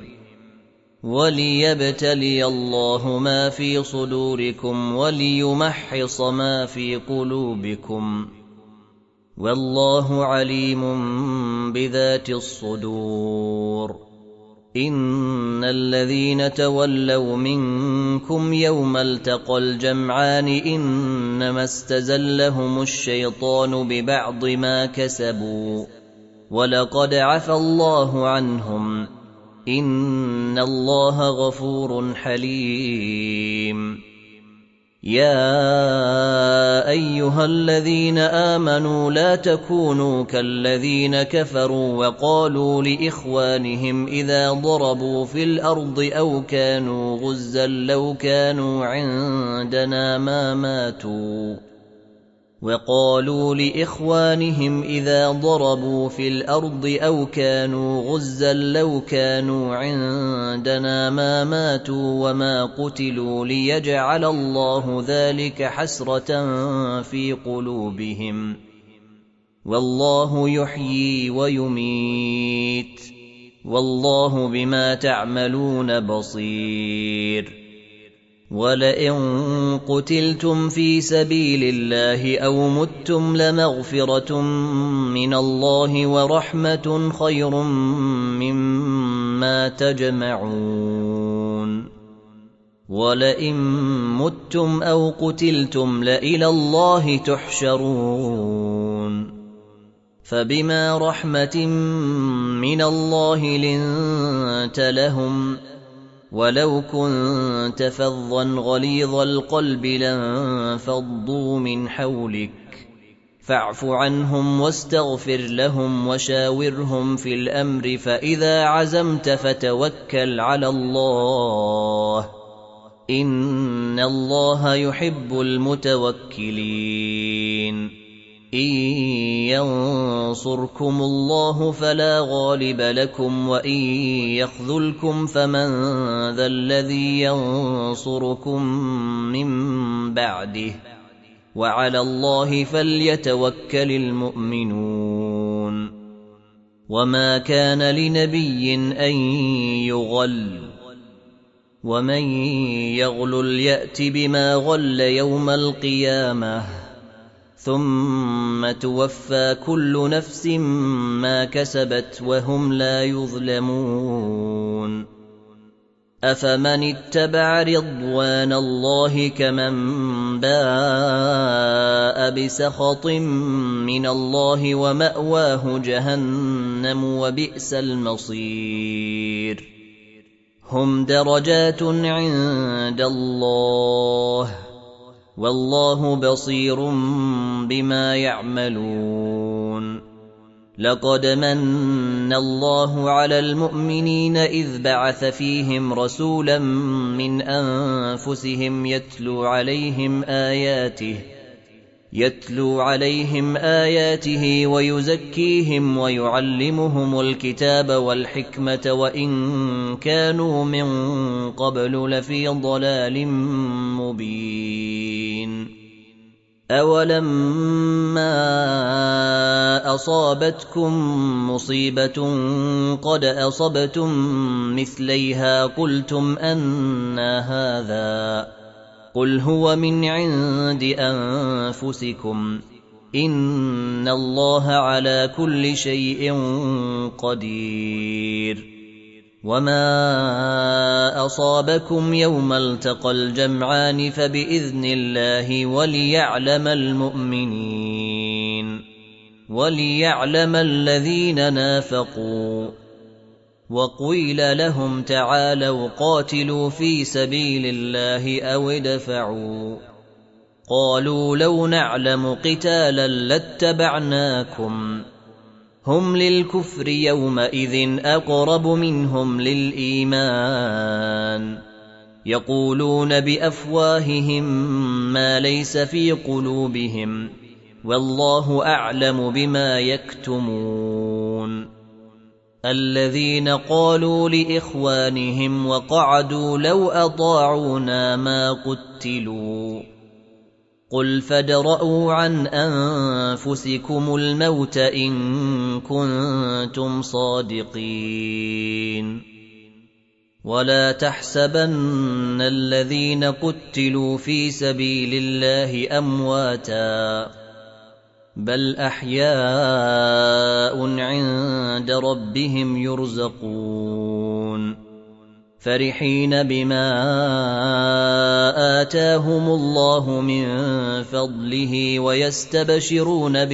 وليبتلي الله ما في صدوركم وليمحص ما في قلوبكم والله عليم بذات الصدور إن الذين تولوا منكم يوم التقى الجمعان إنما استزلهم الشيطان ببعض ما كسبوا ولقد عفى الله عنهم إن الله غفور حليم يا أيها الذين آمنوا لا تكونوا كالذين كفروا وقالوا لإخوانهم إذا ضربوا في الأرض أو كانوا غزا لو كانوا عندنا ما ماتوا وقالوا لإخوانهم إذا ضربوا في الأرض أو كانوا غزا لو كانوا عندنا ما ماتوا وما قتلوا ليجعل الله ذلك حسرة في قلوبهم والله يحيي ويميت والله بما تعملون بصير ولئن قتلتم في سبيل الله أو متم لمغفرة من الله ورحمة خير مما تجمعون ولئن متم أو قتلتم لإلى الله تحشرون فبما رحمة من الله لنت لهم ولو كنت فظا غليظ القلب لانفضوا من حولك فاعف عنهم واستغفر لهم وشاورهم في الأمر فإذا عزمت فتوكل على الله إن الله يحب المتوكلين إن ينصركم الله فلا غالب لكم وإن يخذلكم فمن ذا الذي ينصركم من بعده وعلى الله فليتوكل المؤمنون وما كان لنبي أن يغل ومن يغلل يأت بما غل يوم القيامة ثم توفى كل نفس ما كسبت وهم لا يظلمون أفمن اتبع رضوان الله كمن باء بسخط من الله ومأواه جهنم وبئس المصير هم درجات عند الله والله بصير بما يعملون لقد من الله على المؤمنين إذ بعث فيهم رسولا من أنفسهم يتلو عليهم آياته ويزكيهم ويعلمهم الكتاب والحكمة وإن كانوا من قبل لفي ضلال مبين أولما أصابتكم مصيبة قد أصبتم مثليها قلتم أنى هذا قل هو من عند أنفسكم إن الله على كل شيء قدير وما أصابكم يوم التقى الجمعان فبإذن الله وليعلم المؤمنين وليعلم الذين نافقوا وقيل لهم تعالوا قاتلوا في سبيل الله أو ادفعوا قالوا لو نعلم قتالا لاتبعناكم هم للكفر يومئذ أقرب منهم للإيمان يقولون بأفواههم ما ليس في قلوبهم والله أعلم بما يكتمون الذين قالوا لإخوانهم وقعدوا لو أطاعونا ما قتلوا قل فادرءوا عن أنفسكم الموت إن كنتم صادقين ولا تحسبن الذين قتلوا في سبيل الله أمواتا بل أحياء عند ربهم يرزقون فرحين بما آتاهم الله من فضله ويستبشرون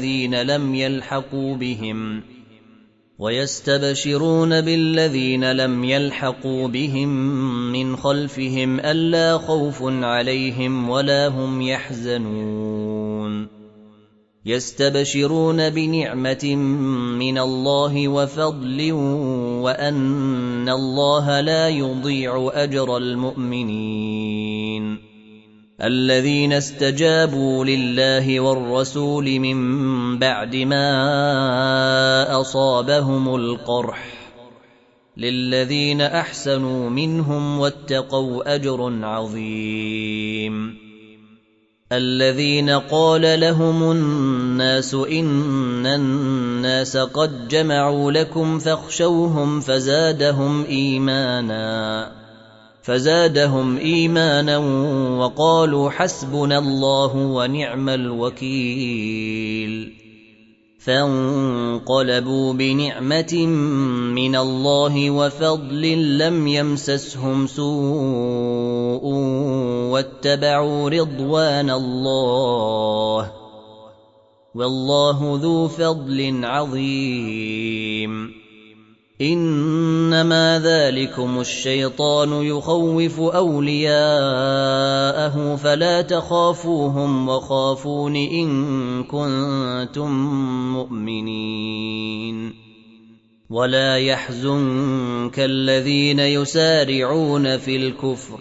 بالذين لم يلحقوا بهم من خلفهم ألا خوف عليهم ولا هم يحزنون يستبشرون بنعمة من الله وفضل وأن الله لا يضيع أجر المؤمنين الذين استجابوا لله والرسول من بعد ما أصابهم القرح للذين أحسنوا منهم واتقوا أجر عظيم الذين قال لهم الناس إن الناس قد جمعوا لكم فاخشوهم فزادهم إيمانا وقالوا حسبنا الله ونعم الوكيل فانقلبوا بنعمة من الله وفضل لم يمسسهم سوء واتبعوا رضوان الله والله ذو فضل عظيم إنما ذلكم الشيطان يخوف أولياءه فلا تخافوهم وخافون إن كنتم مؤمنين ولا يحزنك الذين يسارعون في الكفر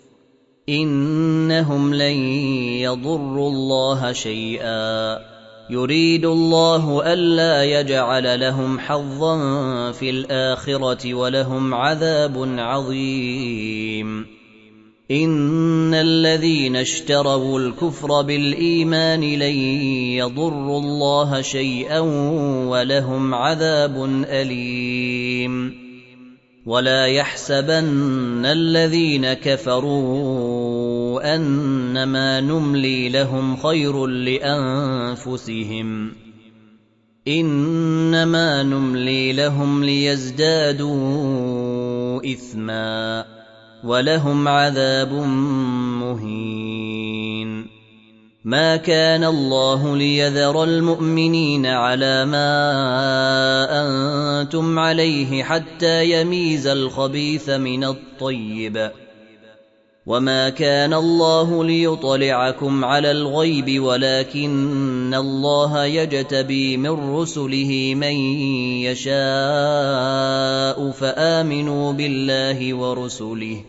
إنهم لن يضروا الله شيئا يريد الله ألا يجعل لهم حظا في الآخرة ولهم عذاب عظيم إن الذين اشتروا الكفر بالإيمان لن يضروا الله شيئا ولهم عذاب أليم ولا يحسبن الذين كفروا أنما نملي لهم خير لأنفسهم إنما نملي لهم ليزدادوا إثما ولهم عذاب مهين ما كان الله ليذر المؤمنين على ما أنتم عليه حتى يميز الخبيث من الطيب وما كان الله ليطلعكم على الغيب ولكن الله يجتبي من رسله من يشاء فآمنوا بالله ورسله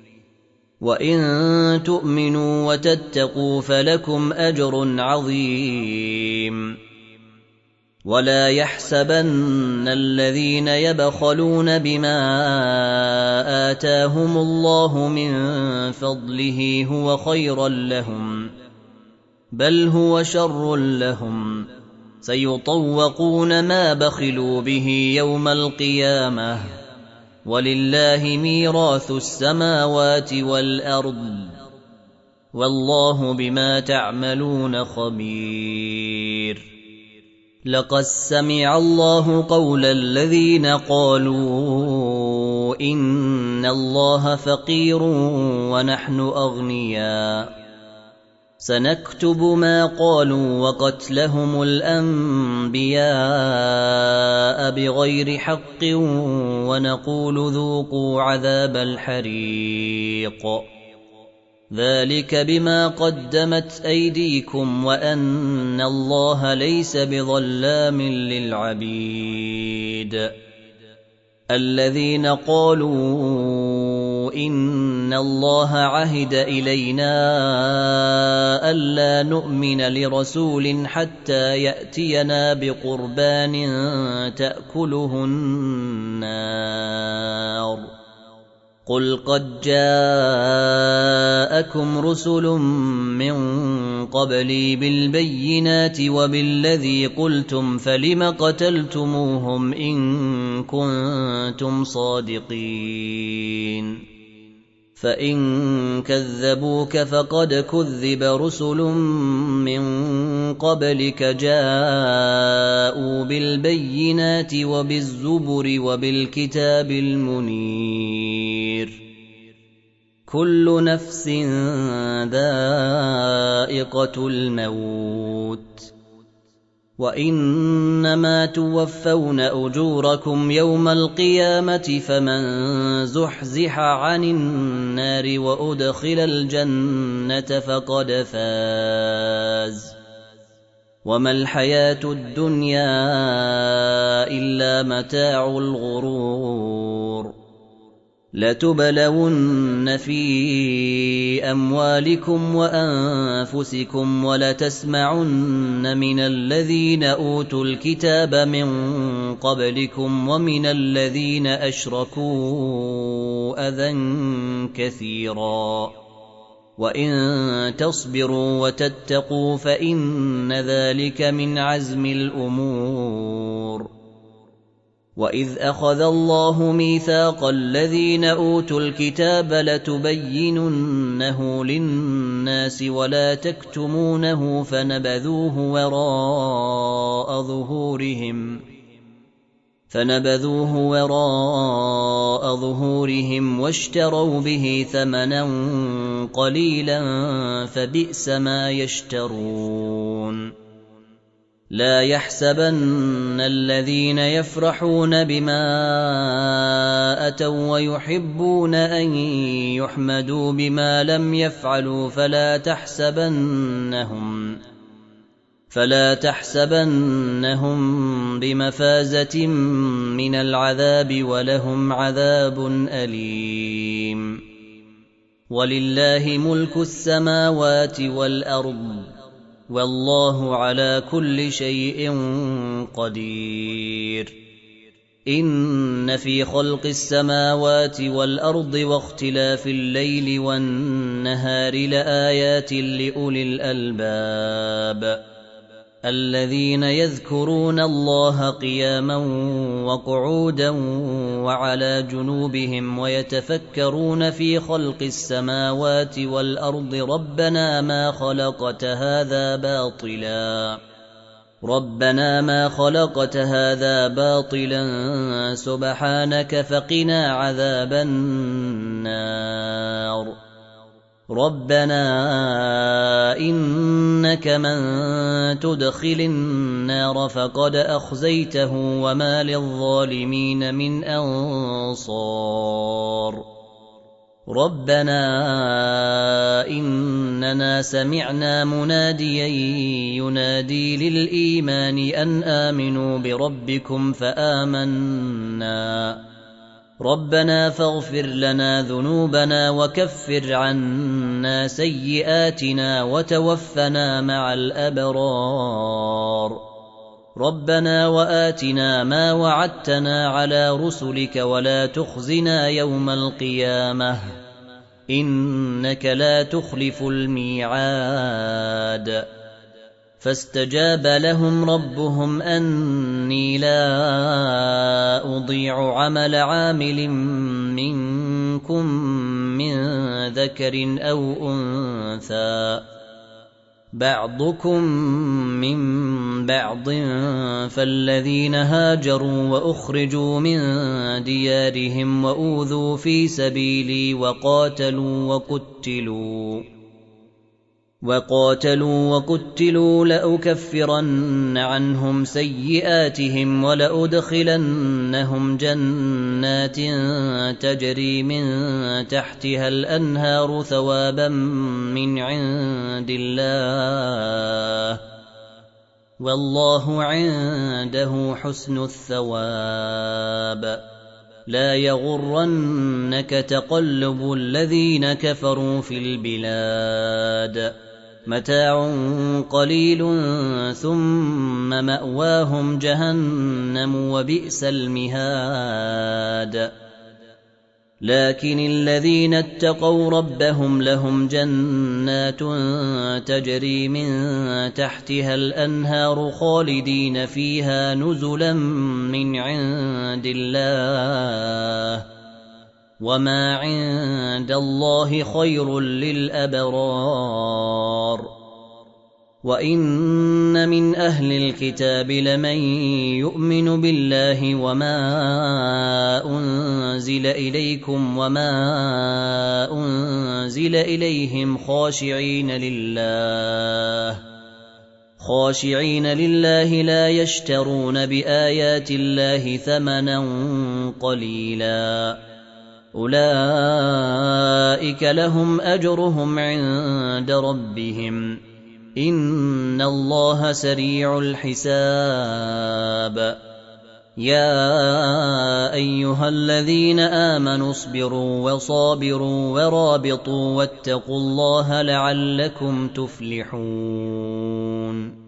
وإن تؤمنوا وتتقوا فلكم أجر عظيم ولا يحسبن الذين يبخلون بما آتاهم الله من فضله هو خيرا لهم بل هو شر لهم سيطوقون ما بخلوا به يوم القيامة ولله ميراث السماوات والأرض والله بما تعملون خبير لقد سمع الله قول الذين قالوا إن الله فقير ونحن أغنياء سنكتب ما قالوا وقتلهم الأنبياء بغير حق ونقول ذوقوا عذاب الحريق ذلك بما قدمت أيديكم وأن الله ليس بظلام للعبيد الذين قالوا إن الله عهد إلينا ألا نؤمن لرسول حتى يأتينا بقربان تأكله النار قل قد جاءكم رسل من قبلي بالبينات وبالذي قلتم فلم قتلتموهم إن كنتم صادقين فإن كذبوك فقد كذب رسل من قبلك جاءوا بالبينات وبالزبر وبالكتاب المنير كل نفس ذائقة الموت وإنما توفون أجوركم يوم القيامة فمن زحزح عن النار وأدخل الجنة فقد فاز وما الحياة الدنيا إلا متاع الغرور لتبلون في أموالكم وأنفسكم ولتسمعن من الذين أوتوا الكتاب من قبلكم ومن الذين أشركوا أذى كثيرا وإن تصبروا وتتقوا فإن ذلك من عزم الأمور وإذ أخذ الله ميثاق الذين أوتوا الكتاب لتبيننه للناس ولا تكتمونه فنبذوه وراء ظهورهم واشتروا به ثمنا قليلا فبئس ما يشترون لا يحسبن الذين يفرحون بما أتوا ويحبون أن يحمدوا بما لم يفعلوا فلا تحسبنهم بمفازة من العذاب ولهم عذاب أليم ولله ملك السماوات والأرض والله على كل شيء قدير إن في خلق السماوات والأرض واختلاف الليل والنهار لآيات لأولي الألباب الذين يذكرون الله قياما وقعودا وعلى جنوبهم ويتفكرون في خلق السماوات والأرض ربنا ما خلقت هذا باطلا سبحانك فقنا عذاب النار ربنا إنك من تدخل النار فقد أخزيته وما للظالمين من أنصار ربنا إننا سمعنا مناديا ينادي للإيمان أن آمنوا بربكم فآمنا ربنا فاغفر لنا ذنوبنا وكفر عنا سيئاتنا وتوفنا مع الأبرار ربنا وآتنا ما وعدتنا على رسلك ولا تخزنا يوم القيامة إنك لا تخلف الميعاد فاستجاب لهم ربهم أني لا أضيع عمل عامل منكم من ذكر أو أنثى بعضكم من بعض فالذين هاجروا وأخرجوا من ديارهم وأوذوا في سبيلي وقتلوا لأكفرن عنهم سيئاتهم ولأدخلنهم جنات تجري من تحتها الأنهار ثوابا من عند الله والله عنده حسن الثواب لا يغرنك تقلب الذين كفروا في البلاد متاع قليل ثم مأواهم جهنم وبئس المهاد لكن الذين اتقوا ربهم لهم جنات تجري من تحتها الأنهار خالدين فيها نزلا من عند الله وما عند الله خير للأبرار وإن من أهل الكتاب لمن يؤمن بالله وما أنزل إليكم وما أنزل إليهم خاشعين لله لا يشترون بآيات الله ثمنا قليلا أولئك لهم أجرهم عند ربهم إن الله سريع الحساب يا أيها الذين آمنوا اصبروا وصابروا ورابطوا واتقوا الله لعلكم تفلحون